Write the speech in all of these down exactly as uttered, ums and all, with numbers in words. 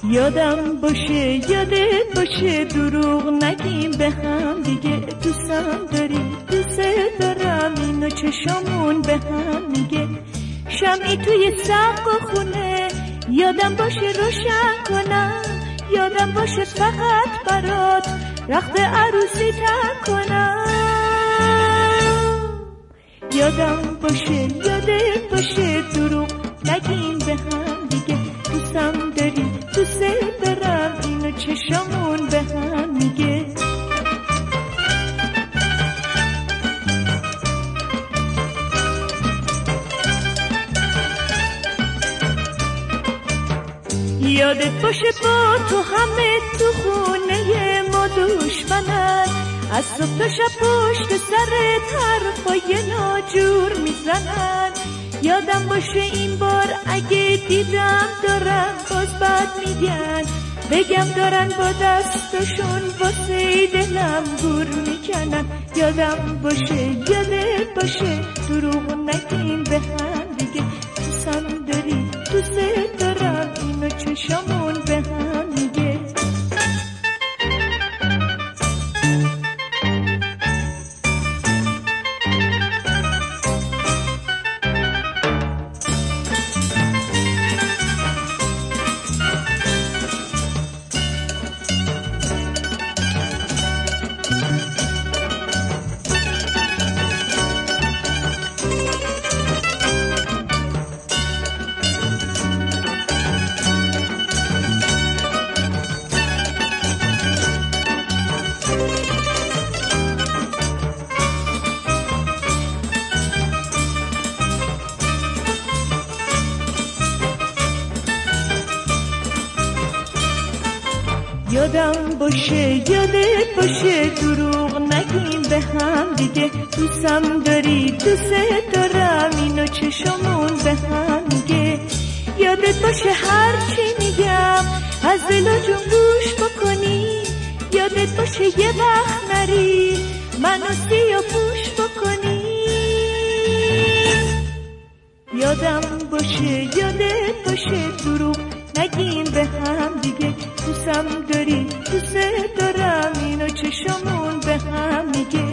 یادم باشه یادت باشه دروغ نگیم به هم دیگه، دوستم داری دوست دارم اینو چشامون به هم میگه. شمعی توی سقف خونه یادم باشه روشن کنم، یادم باشه فقط برات رخت عروسی تن کنم. یادم باشه یادت باشه دروغ نگیم به هم دیگه، دوستم داری دوست دارم اینو چشامون به هم میگه. یادت باشه با تو همه تو خونه ما دشمنن، از صبح تا شب پشت سرت حرفای ناجور میزنن. یادم باشه این بار اگه دیدم دارن باز بد میگن، بگم دارن با دستشون واسه دلم گور میکنن. یادم باشه یادت باشه دروغ نگیم به هم دیگه، دوستم داری دوست دارم اینو چشامون به هم میگه. یادم باشه یادت باشه دروغ نگیم به هم دیگه، دوستم داری دوست دارم اینو چشامون به هم میگه. یادت باشه هر چی میگم از دل و جون گوش بکنی، یادت باشه یه وقت نری منو سیاه پوش بکنی. یادم باشه یادت باشه دروغ نگیم به هم دیگه، دوستم داری دوست دارم اینو چشامون به هم میگه.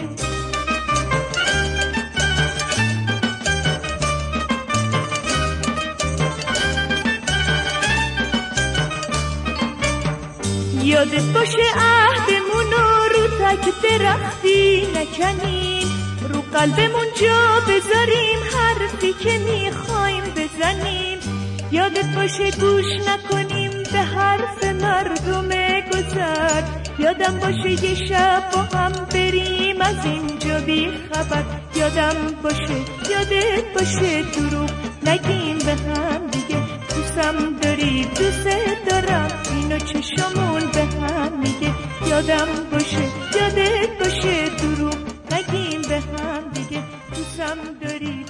یادت باشه عهدمونو رو تک درختی نکنیم، رو قلبمون جا بذاریم حرفی که میخوایم بزنیم. یادت باشه گوش نکنیم به حرف مردم گذر، یادم باشه یه شب با هم بریم از اینجا بی خبر. یادم باشه یادت باشه دروغ نگیم به هم دیگه، دوستم داری دوست دارم اینو چشامون به هم میگه. یادم باشه یادت باشه دروغ نگیم به هم دیگه، دوستم داری